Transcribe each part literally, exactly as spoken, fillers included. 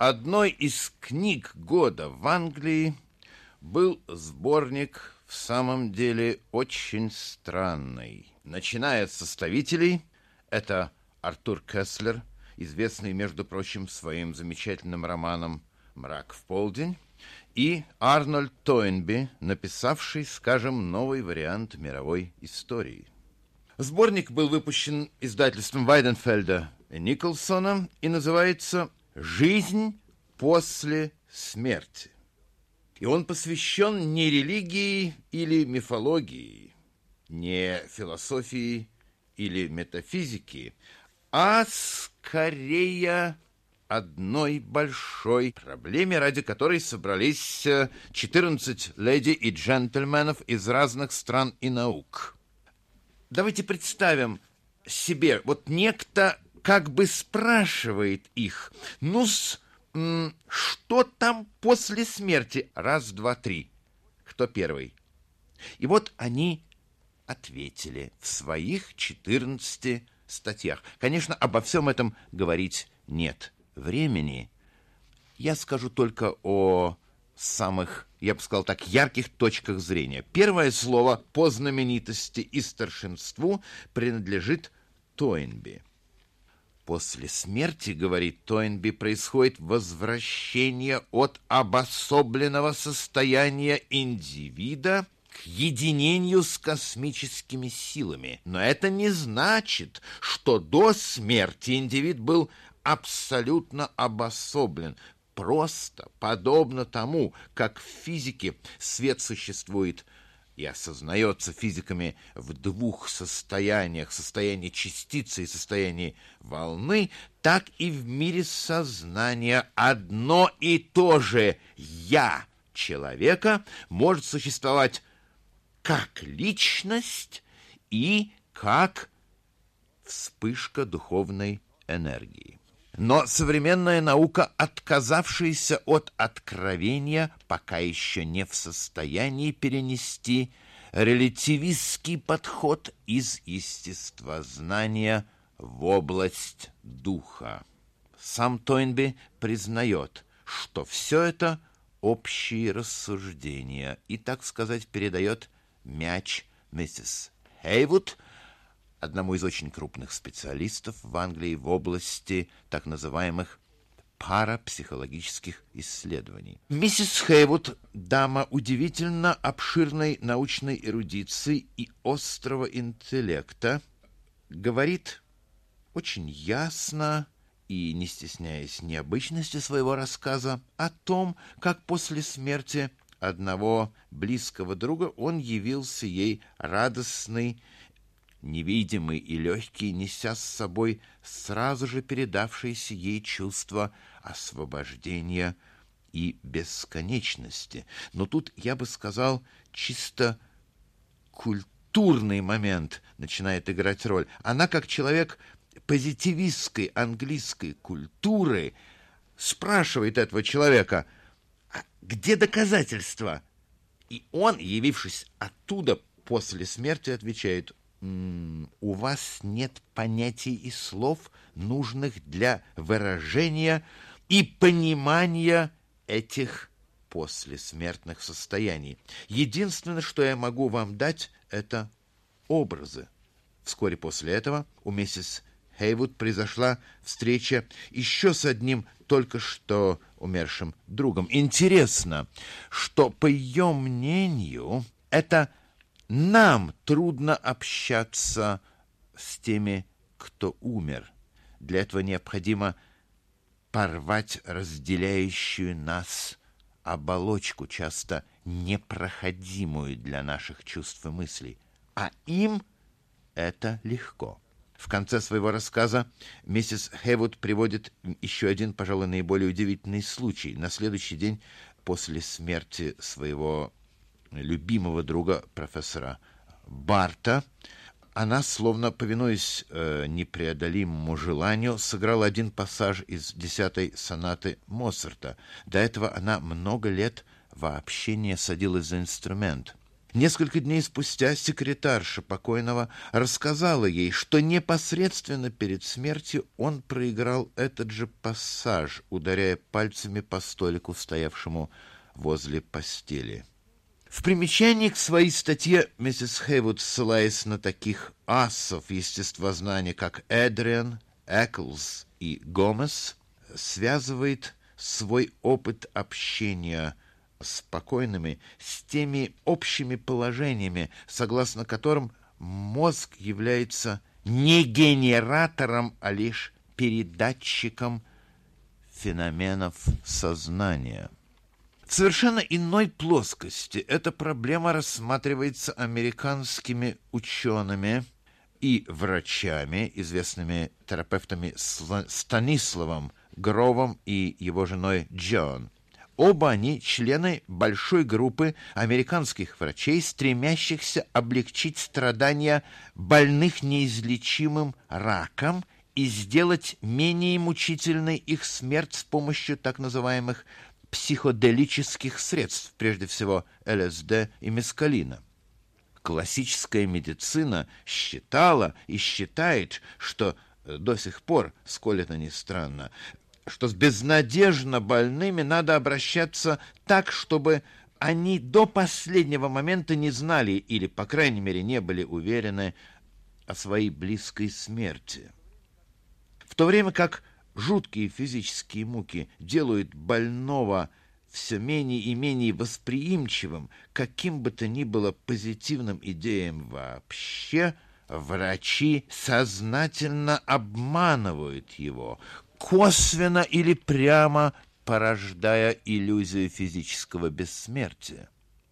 Одной из книг года в Англии был сборник в самом деле очень странный. Начиная с составителей, это Артур Кеслер, известный, между прочим, своим замечательным романом «Мрак в полдень», и Арнольд Тойнби, написавший, скажем, новый вариант мировой истории. Сборник был выпущен издательством Вайденфельда и Николсона и называется «Жизнь после смерти». И он посвящен не религии или мифологии, не философии или метафизике, а скорее одной большой проблеме, ради которой собрались четырнадцать леди и джентльменов из разных стран и наук. Давайте представим себе, вот некто как бы спрашивает их, ну-с, м, что там после смерти? Раз, два, три. Кто первый? И вот они ответили в своих четырнадцати статьях. Конечно, обо всем этом говорить нет времени. Я скажу только о самых, я бы сказал так, ярких точках зрения. Первое слово по знаменитости и старшинству принадлежит Тойнби. После смерти, говорит Тойнби, происходит возвращение от обособленного состояния индивида к единению с космическими силами. Но это не значит, что до смерти индивид был абсолютно обособлен. Просто подобно тому, как в физике свет существует и осознается физиками в двух состояниях, состоянии частицы и состоянии волны, так и в мире сознания одно и то же «я» человека может существовать как личность и как вспышка духовной энергии. Но современная наука, отказавшаяся от откровения, пока еще не в состоянии перенести релятивистский подход из естествознания в область духа. Сам Тойнби признает, что все это общие рассуждения и, так сказать, передает мяч миссис Хейвуд, одному из очень крупных специалистов в Англии в области так называемых парапсихологических исследований. Миссис Хейвуд, дама удивительно обширной научной эрудиции и острого интеллекта, говорит очень ясно и, не стесняясь необычности своего рассказа, о том, как после смерти одного близкого друга он явился ей радостный, невидимый и легкий, неся с собой сразу же передавшееся ей чувство освобождения и бесконечности. Но тут, я бы сказал, чисто культурный момент начинает играть роль. Она, как человек позитивистской английской культуры, спрашивает этого человека, а где доказательства? И он, явившись оттуда после смерти, отвечает: у вас нет понятий и слов, нужных для выражения и понимания этих послесмертных состояний. Единственное, что я могу вам дать, это образы. Вскоре после этого у миссис Хейвуд произошла встреча еще с одним только что умершим другом. Интересно, что, по ее мнению, это нам трудно общаться с теми, кто умер. Для этого необходимо порвать разделяющую нас оболочку, часто непроходимую для наших чувств и мыслей. А им это легко. В конце своего рассказа миссис Хейвуд приводит еще один, пожалуй, наиболее удивительный случай. На следующий день после смерти своего любимого друга, профессора Барта, она, словно повинуясь э, непреодолимому желанию, сыграла один пассаж из десятой сонаты Моцарта. До этого она много лет вообще не садилась за инструмент. Несколько дней спустя секретарша покойного рассказала ей, что непосредственно перед смертью он проиграл этот же пассаж, ударяя пальцами по столику, стоявшему возле постели. В примечании к своей статье миссис Хейвуд, ссылаясь на таких асов естествознания, как Эдриан, Эклз и Гомес, связывает свой опыт общения с покойными с теми общими положениями, согласно которым мозг является не генератором, а лишь передатчиком феноменов сознания. В совершенно иной плоскости эта проблема рассматривается американскими учеными и врачами, известными терапевтами Станиславом Гровом и его женой Джон. Оба они члены большой группы американских врачей, стремящихся облегчить страдания больных неизлечимым раком и сделать менее мучительной их смерть с помощью так называемых психоделических средств, прежде всего эл эс дэ и мескалина. Классическая медицина считала и считает, что до сих пор, сколь это ни странно, что с безнадежно больными надо обращаться так, чтобы они до последнего момента не знали или, по крайней мере, не были уверены о своей близкой смерти. В то время как жуткие физические муки делают больного все менее и менее восприимчивым каким бы то ни было позитивным идеям вообще, врачи сознательно обманывают его, косвенно или прямо порождая иллюзию физического бессмертия.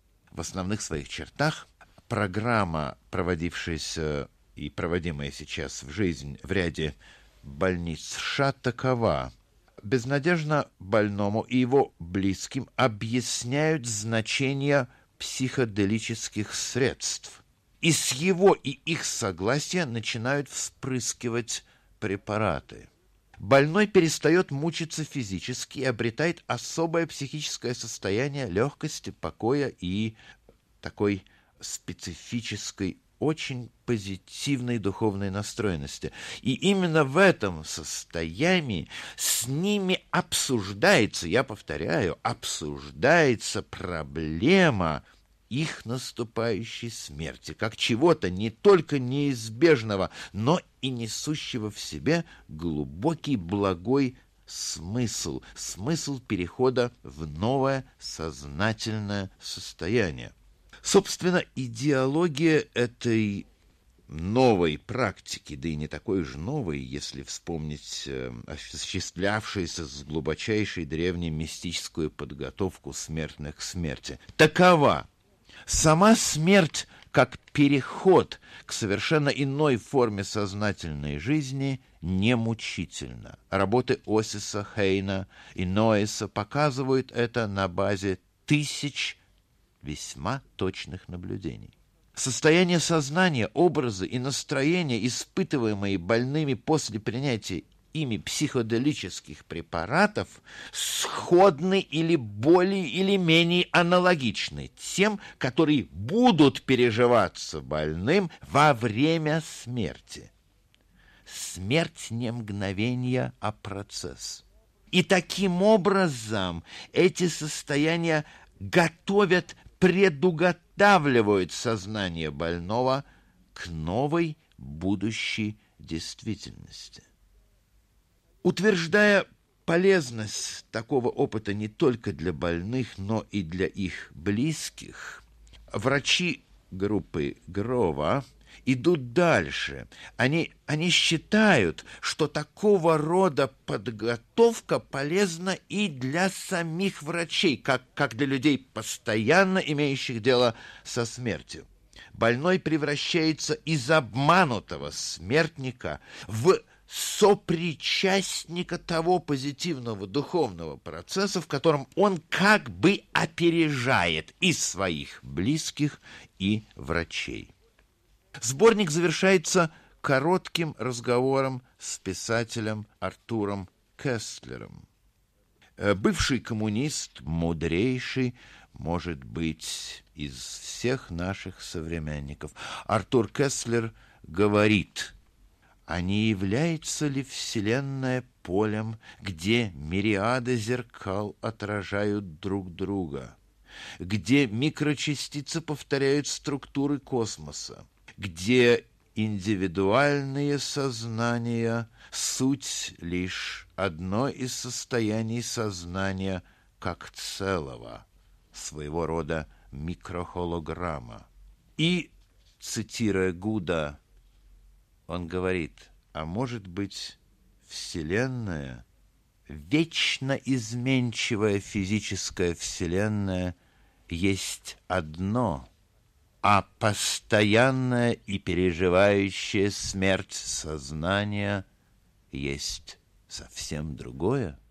В основных своих чертах программа, проводившаяся и проводимая сейчас в жизнь в ряде больниц США, такова. Безнадежно больному и его близким объясняют значение психоделических средств, и с его и их согласия начинают вспрыскивать препараты. Больной перестает мучиться физически и обретает особое психическое состояние легкости, покоя и такой специфической, очень позитивной духовной настроенности. И именно в этом состоянии с ними обсуждается, я повторяю, обсуждается проблема их наступающей смерти, как чего-то не только неизбежного, но и несущего в себе глубокий благой смысл, смысл перехода в новое сознательное состояние. Собственно, идеология этой новой практики, да и не такой уж новой, если вспомнить э, осуществлявшуюся с глубочайшей древней мистическую подготовку смертных к смерти, такова. Сама смерть, как переход к совершенно иной форме сознательной жизни, не мучительна. Работы Осиса, Хейна и Ноэса показывают это на базе тысяч весьма точных наблюдений. Состояние сознания, образы и настроения, испытываемые больными после принятия ими психоделических препаратов, сходны или более или менее аналогичны тем, которые будут переживаться больным во время смерти. Смерть не мгновение, а процесс. И таким образом эти состояния готовят, предуготавливают сознание больного к новой будущей действительности. Утверждая полезность такого опыта не только для больных, но и для их близких, врачи группы Грова идут дальше. Они, они считают, что такого рода подготовка полезна и для самих врачей, как, как для людей, постоянно имеющих дело со смертью. Больной превращается из обманутого смертника в сопричастника того позитивного духовного процесса, в котором он как бы опережает и своих близких, и врачей. Сборник завершается коротким разговором с писателем Артуром Кестлером. Бывший коммунист, мудрейший, может быть, из всех наших современников. Артур Кеслер говорит: а не является ли Вселенная полем, где мириады зеркал отражают друг друга, где микрочастицы повторяют структуры космоса, где индивидуальные сознания — суть лишь одно из состояний сознания как целого, своего рода микрохолограмма. И, цитируя Гуда, он говорит: а может быть, Вселенная, вечно изменчивая физическая Вселенная, есть одно, а постоянное и переживающее смерть сознание есть совсем другое?